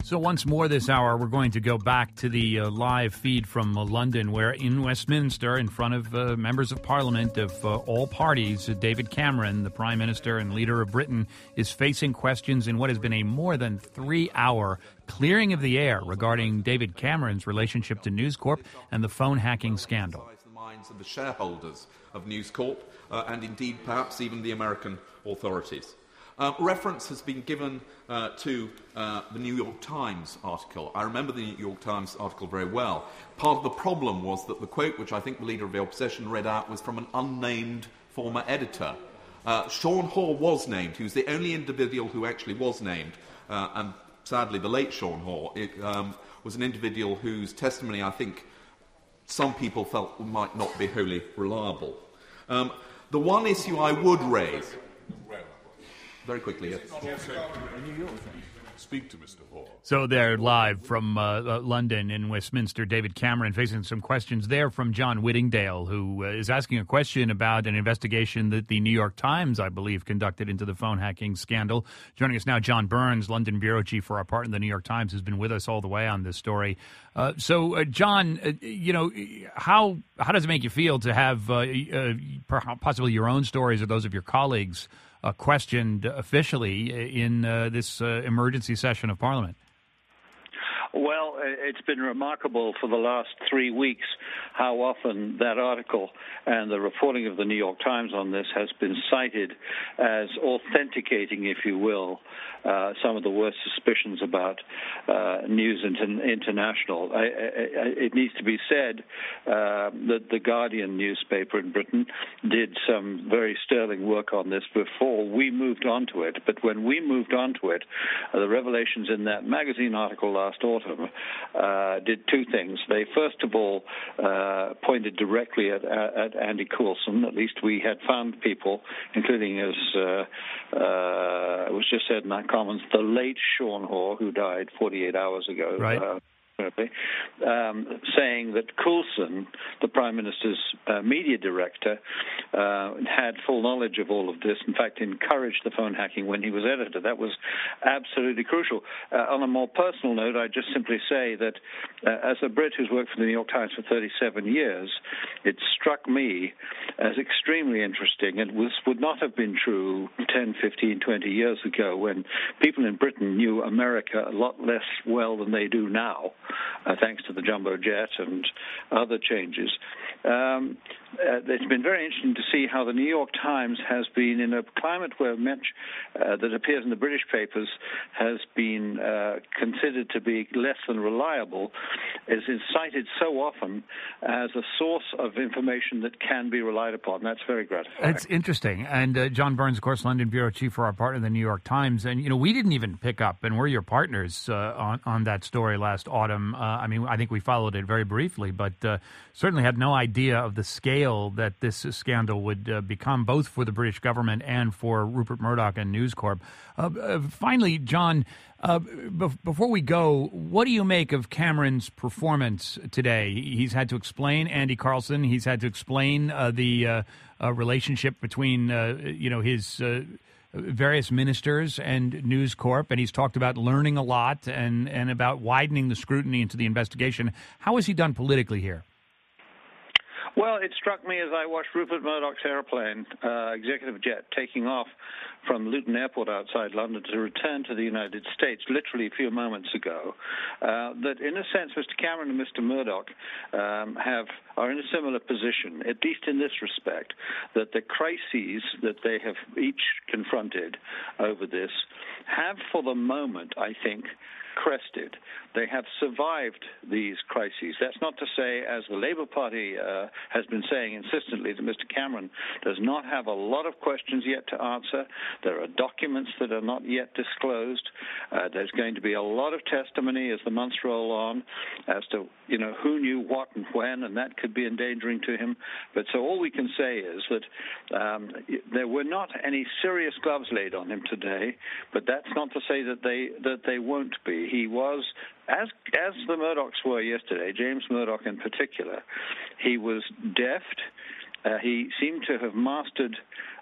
So once more this hour, we're going to go back to the live feed from London, where in Westminster, in front of members of Parliament of all parties, David Cameron, the Prime Minister and leader of Britain, is facing questions in what has been a more than 3-hour clearing of the air regarding David Cameron's relationship to News Corp and the phone hacking scandal. The minds of the shareholders of News Corp and indeed perhaps even the American authorities. Reference has been given to the New York Times article. I remember the New York Times article very well. Part of the problem was that the quote, which I think the Leader of the Opposition read out, was from an unnamed former editor. Sean Hoare was named. He was the only individual who actually was named. And sadly, the late Sean Hoare was an individual whose testimony I think some people felt might not be wholly reliable. The one issue I would raise... Very quickly, yes. Speak to Mr. Hoare. So they're live from London in Westminster. David Cameron facing some questions there from John Whittingdale, who is asking a question about an investigation that the New York Times, I believe, conducted into the phone hacking scandal. Joining us now, John Burns, London bureau chief for our partner, the New York Times, has been with us all the way on this story. John, how does it make you feel to have possibly your own stories or those of your colleagues questioned officially in this emergency session of Parliament? Well, it's been remarkable for the last 3 weeks how often that article and the reporting of the New York Times on this has been cited as authenticating, if you will, some of the worst suspicions about News International. It needs to be said that the Guardian newspaper in Britain did some very sterling work on this before we moved on to it. But when we moved on to it, the revelations in that magazine article last autumn did two things. They, first of all, pointed directly at Andy Coulson. At least we had found people, including, as was just said in that comments, the late Sean Hoare, who died 48 hours ago. Right. Saying that Coulson, the Prime Minister's media director, had full knowledge of all of this, in fact encouraged the phone hacking when he was editor. That was absolutely crucial. On a more personal note, I just simply say that as a Brit who's worked for the New York Times for 37 years, it struck me as extremely interesting, and would not have been true 10, 15, 20 years ago when people in Britain knew America a lot less well than they do now. Thanks to the jumbo jet and other changes. It's been very interesting to see how the New York Times has been in a climate where much that appears in the British papers has been considered to be less than reliable, is cited so often as a source of information that can be relied upon. That's very gratifying. It's interesting. And John Burns, of course, London bureau chief for our partner, the New York Times. And, we didn't even pick up, and we're your partners on that story last autumn. I think we followed it very briefly, but certainly had no idea of the scale that this scandal would become, both for the British government and for Rupert Murdoch and News Corp. Finally, John, before we go, what do you make of Cameron's performance today? He's had to explain Andy Carlson. He's had to explain the relationship between, his various ministers and News Corp, and he's talked about learning a lot and about widening the scrutiny into the investigation. How has he done politically here? Well, it struck me as I watched Rupert Murdoch's airplane, executive jet, taking off from Luton Airport outside London to return to the United States literally a few moments ago, that in a sense Mr. Cameron and Mr. Murdoch are in a similar position, at least in this respect, that the crises that they have each confronted over this have for the moment, I think, crested. They have survived these crises. That's not to say, as the Labour Party has been saying insistently, that Mr. Cameron does not have a lot of questions yet to answer. There are documents that are not yet disclosed. There's going to be a lot of testimony as the months roll on as to, who knew what and when, and that could be endangering to him. But so all we can say is that there were not any serious gloves laid on him today, but that's not to say that they won't be. He was, as the Murdochs were yesterday, James Murdoch in particular, he was deft. He seemed to have mastered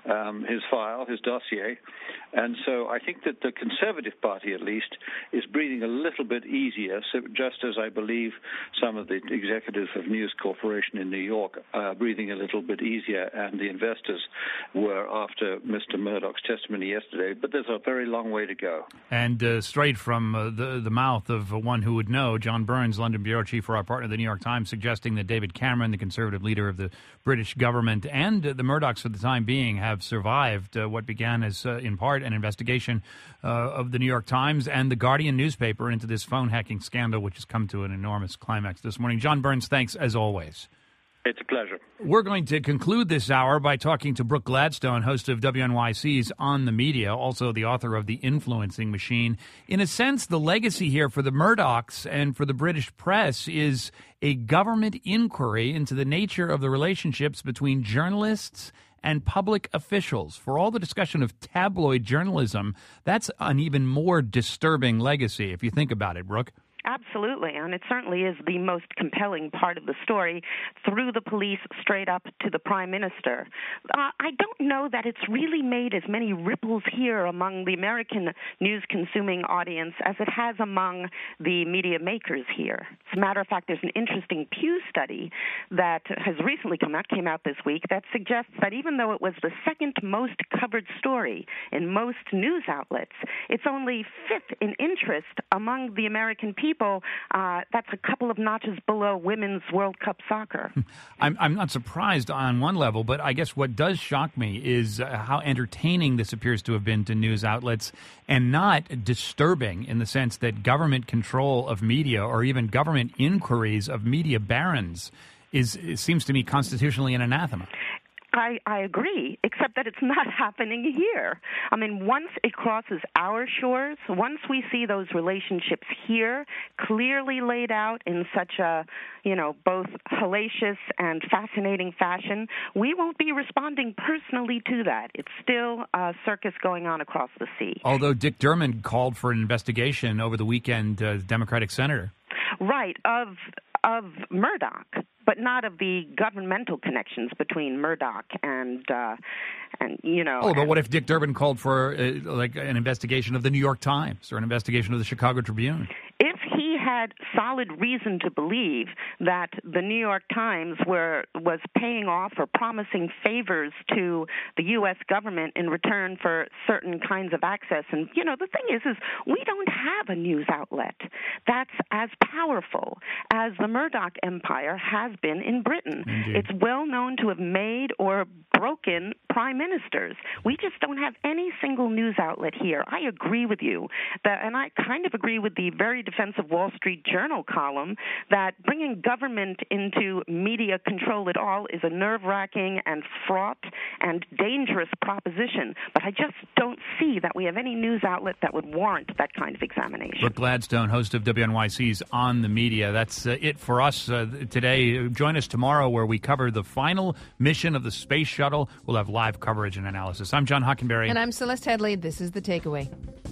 his file, his dossier. And so I think that the Conservative Party, at least, is breathing a little bit easier, so just as I believe some of the executives of News Corporation in New York are breathing a little bit easier, and the investors were after Mr. Murdoch's testimony yesterday. But there's a very long way to go. And straight from the mouth of one who would know, John Burns, London bureau chief for our partner, the New York Times, suggesting that David Cameron, the conservative leader of the British government, and the Murdochs for the time being have survived what began as, in part, an investigation of the New York Times and the Guardian newspaper into this phone hacking scandal, which has come to an enormous climax this morning. John Burns, thanks as always. It's a pleasure. We're going to conclude this hour by talking to Brooke Gladstone, host of WNYC's On the Media, also the author of The Influencing Machine. In a sense, the legacy here for the Murdochs and for the British press is a government inquiry into the nature of the relationships between journalists and public officials. For all the discussion of tabloid journalism, that's an even more disturbing legacy, if you think about it, Brooke. Absolutely, and it certainly is the most compelling part of the story, through the police straight up to the Prime Minister. I don't know that it's really made as many ripples here among the American news-consuming audience as it has among the media makers here. As a matter of fact, there's an interesting Pew study that has recently came out this week that suggests that even though it was the second most covered story in most news outlets, it's only fifth in interest among the American people. That's a couple of notches below women's World Cup soccer. I'm not surprised on one level, but I guess what does shock me is how entertaining this appears to have been to news outlets and not disturbing in the sense that government control of media or even government inquiries of media barons it seems to me constitutionally an anathema. I agree, except that it's not happening here. I mean, once it crosses our shores, once we see those relationships here clearly laid out in such a, both hellacious and fascinating fashion, we won't be responding personally to that. It's still a circus going on across the sea. Although Dick Durbin called for an investigation over the weekend, Democratic senator. Right, of Murdoch, but not of the governmental connections between Murdoch and. Oh, but what if Dick Durbin called for an investigation of the New York Times or an investigation of the Chicago Tribune? If he had solid reason to believe that the New York Times was paying off or promising favors to the U.S. government in return for certain kinds of access, and the thing is we don't have a news outlet that's as powerful as the Murdoch empire has been in Britain. Indeed. It's well known to have made or broken prime ministers. We just don't have any single news outlet here. I agree with you, and I kind of agree with the very defensive Wall Street Journal column that bringing government into media control at all is a nerve-wracking and fraught and dangerous proposition. But I just don't see that we have any news outlet that would warrant that kind of examination. Brooke Gladstone, host of WNYC's On the Media. That's it for us today. Join us tomorrow where we cover the final mission of the space shuttle. We'll have live coverage and analysis. I'm John Hockenberry. And I'm Celeste Headley. This is The Takeaway.